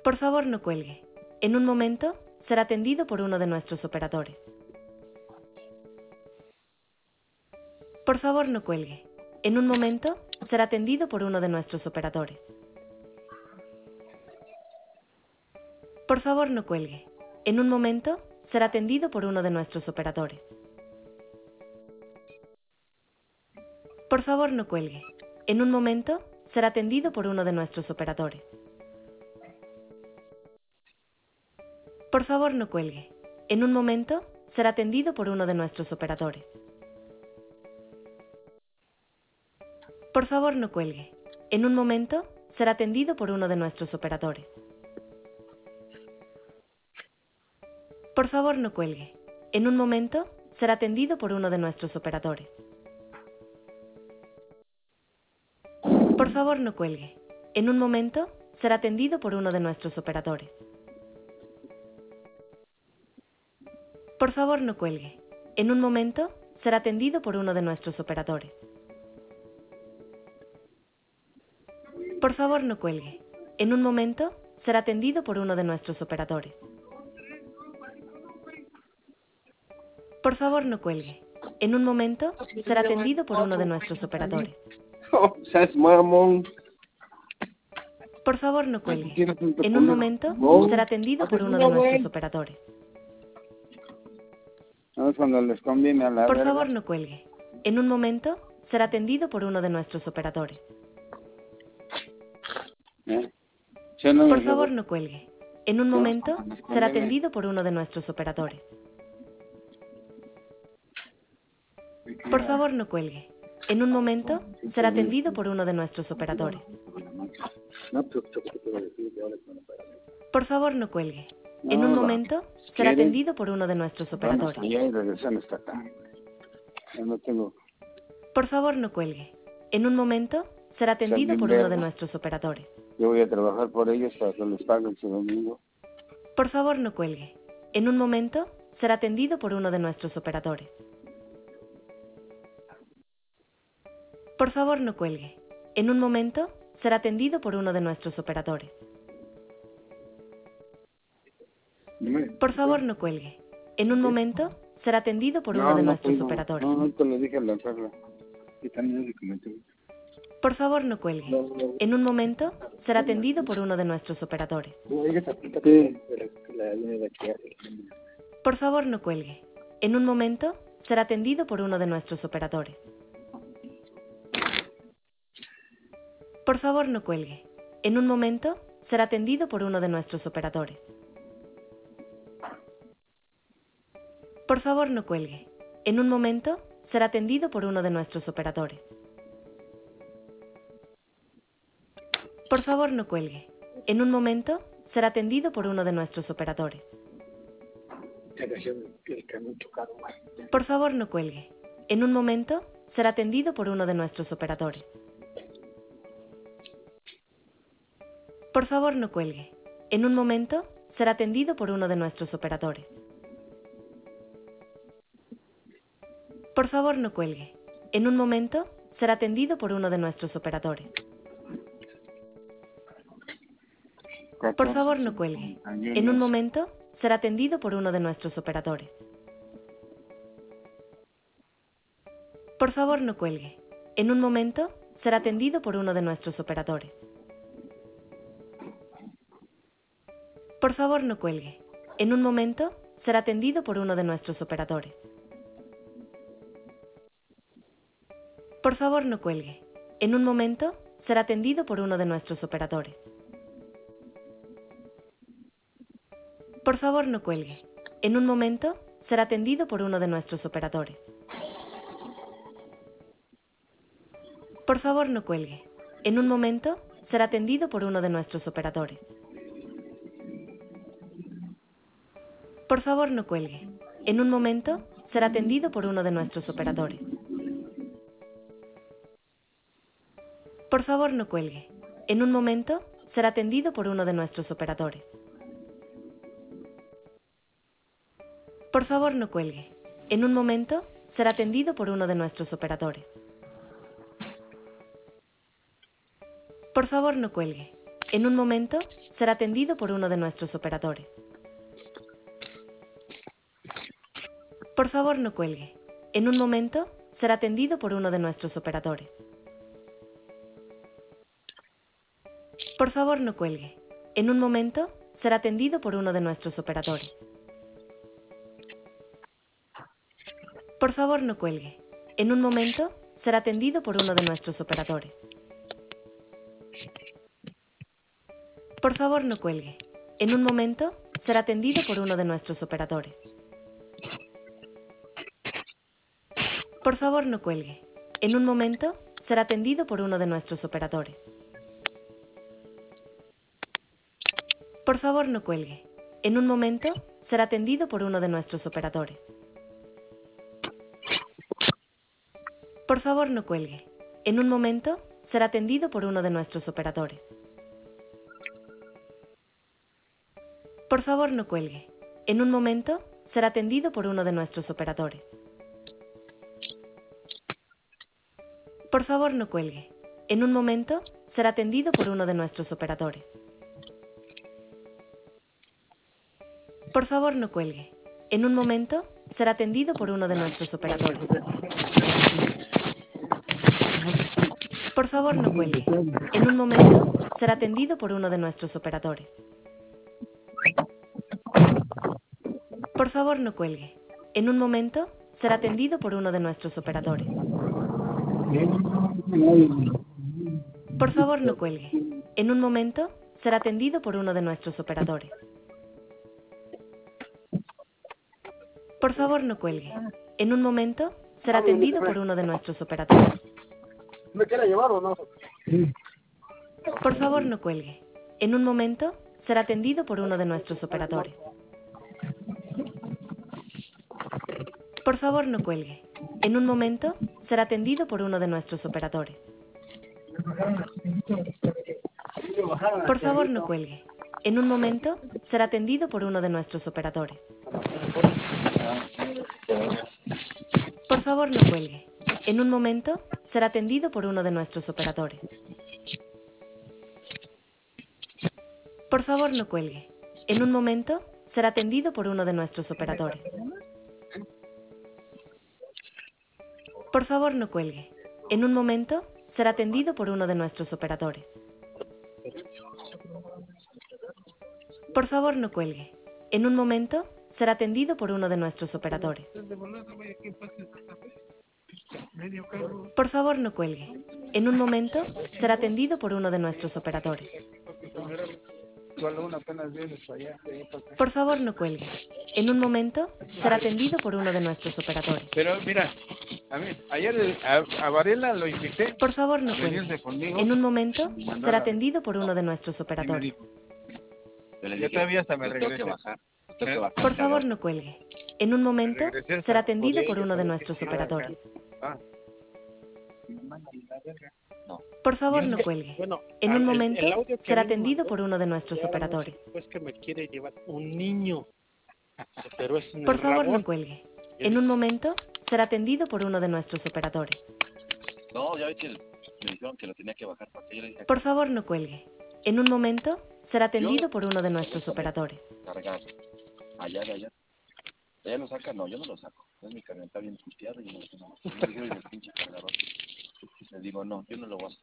Por favor, no cuelgue. En un momento, será atendido por uno de nuestros operadores. Por favor, no cuelgue. En un momento, será atendido por uno de nuestros operadores. Por favor, no cuelgue. En un momento, será atendido por uno de nuestros operadores. Por favor, no cuelgue. En un momento, será atendido por uno de nuestros operadores. Por favor, no cuelgue. En un momento, será atendido por uno de nuestros operadores. Por favor, no cuelgue. En un momento, será atendido por uno de nuestros operadores. Por favor, no cuelgue. En un momento, será atendido por uno de nuestros operadores. Por favor, no cuelgue. En un momento, será atendido por uno de nuestros operadores. Por favor, no cuelgue. En un momento, será atendido por uno de nuestros operadores. Por favor, no cuelgue. En un momento, será atendido por uno de nuestros operadores. Por favor, no cuelgue. En un momento, será atendido por uno de nuestros operadores. Oh, seas mamón. Por favor, no cuelgue. Quiero tanto En un poner- momento, No. será atendido por uno de nuestros operadores. No es cuando les conviene a la Por verga. favor, no cuelgue. En un momento, será atendido por uno de nuestros operadores. Yo no Por me favor, llevo- no cuelgue. En un momento, será atendido por uno de nuestros operadores. Por favor, no cuelgue. En un momento, será atendido por uno de nuestros operadores. No, pero ¿qué te voy a decir? Yo hablé con el operador. Por favor, no cuelgue. En No, un va. momento, Si será quiere, atendido por uno de nuestros vamos operadores. allá y regresamos hasta acá. Yo no tengo... Por favor, no cuelgue. En un momento, será atendido por uno de nuestros operadores. Yo voy a trabajar por ellos para que les paguen su domingo. Por favor, no cuelgue. En un momento, será atendido por uno de nuestros operadores. Por favor, no cuelgue. En un momento, será atendido por uno de nuestros operadores. Por favor, no cuelgue. En un momento, será atendido por uno de nuestros operadores. No, te lo dije a la Carla. Y también se cometió. Por favor, no cuelgue. En un momento, será atendido por uno de nuestros operadores. Sí. Por favor, no cuelgue. En un momento, será atendido por uno de nuestros operadores. Por favor, no cuelgue. En un momento, será atendido por uno de nuestros operadores. Por favor, no cuelgue. En un momento, será atendido por uno de nuestros operadores. Por favor, no cuelgue. En un momento, será atendido por uno de nuestros operadores. Por favor, no cuelgue. En un momento, será atendido por uno de nuestros operadores. Por favor, no cuelgue. En un momento, será atendido por uno de nuestros operadores. Por favor, no cuelgue. En un momento, será atendido por uno de nuestros operadores. Por favor, no cuelgue. En un momento, será atendido por uno de nuestros operadores. Por favor, no cuelgue. En un momento, será atendido por uno de nuestros operadores. Por favor, no cuelgue. En un momento, será atendido por uno de nuestros operadores. Por favor, no cuelgue. En un momento, será atendido por uno de nuestros operadores. Por favor, no cuelgue. En un momento, será atendido por uno de nuestros operadores. Por favor, no cuelgue. En un momento, será atendido por uno de nuestros operadores. Por favor, no cuelgue. En un momento, será atendido por uno de nuestros operadores. Por favor, no cuelgue. En un momento, será atendido por uno de nuestros operadores. Por favor, no cuelgue. En un momento, será atendido por uno de nuestros operadores. Por favor, no cuelgue. En un momento, será atendido por uno de nuestros operadores. Por favor, no cuelgue. En un momento, será atendido por uno de nuestros operadores. Por favor, no cuelgue. En un momento, será atendido por uno de nuestros operadores. Por favor, no cuelgue. En un momento, será atendido por uno de nuestros operadores. Por favor, no cuelgue. En un momento, será atendido por uno de nuestros operadores. Por favor, no cuelgue. En un momento, será atendido por uno de nuestros operadores. Por favor, no cuelgue. En un momento, será atendido por uno de nuestros operadores. Por favor, no cuelgue. En un momento, será atendido por uno de nuestros operadores. Por favor, no cuelgue. En un momento, será atendido por uno de nuestros operadores. Por favor, no cuelgue. En un momento, será atendido por uno de nuestros operadores. Por favor, no cuelgue. En un momento, será atendido por uno de nuestros operadores. Por favor, no cuelgue. En un momento, será atendido por uno de nuestros operadores. Por favor, no cuelgue. En un momento, será atendido por uno de nuestros operadores. Por favor, no cuelgue. En un momento, será atendido por uno de nuestros operadores. Por favor, no cuelgue. En un momento, será atendido por uno de nuestros operadores. ¿Me quiere llevar o no? Por favor, no cuelgue. En un momento, será atendido por uno de nuestros operadores. Por favor, no cuelgue. En un momento, será atendido por uno de nuestros operadores. Por favor, no cuelgue. En un momento, será atendido por uno de nuestros operadores. Por favor, no cuelgue. En un momento, será atendido por uno de nuestros operadores. Por favor, no cuelgue. En un momento, será atendido por uno de nuestros operadores. Por favor, no cuelgue. En un momento, será atendido por uno de nuestros operadores. Por favor, no cuelgue. En un momento, será atendido por uno de nuestros operadores. Por favor, no cuelgue. En un momento, será atendido por uno de nuestros operadores. Por favor, no cuelgue. En un momento, será atendido por uno de nuestros operadores. Pero mira, a mí, ayer a Varela lo invité. Por favor, no a venirse cuelgue. conmigo. En un momento, Me mandó será a la- atendido por uno de nuestros y me operadores. dijo, Yo le yo dije, todavía hasta me "Pues tengo regresé. que bajar, pues tengo que bajar. Por favor, no cuelgue. En un momento, Regresé hasta será atendido por por ella, uno de ¿sabes? nuestros Que sí, operadores. Ah. Y me mandan a la verga. Por favor, no cuelgue. Bueno, En un el momento, audio que será a mí me atendido mandó, por uno de nuestros ya no sé, operadores. pues que me quiere llevar un niño, pero es en Por el favor, no rabón. cuelgue. En un momento, será atendido por uno de nuestros operadores. No, ya ve que me dijeron que lo tenía que bajar para que yo le dije, Por favor, no cuelgue. En un momento, será atendido por uno de nuestros operadores. cargar allá de allá. ¿Ella lo saca? No, yo no lo saco. Es mi camioneta bien puteada y no. Yo no le digo, "Oye, el pinche cargador". Les digo, no, yo no lo voy a hacer.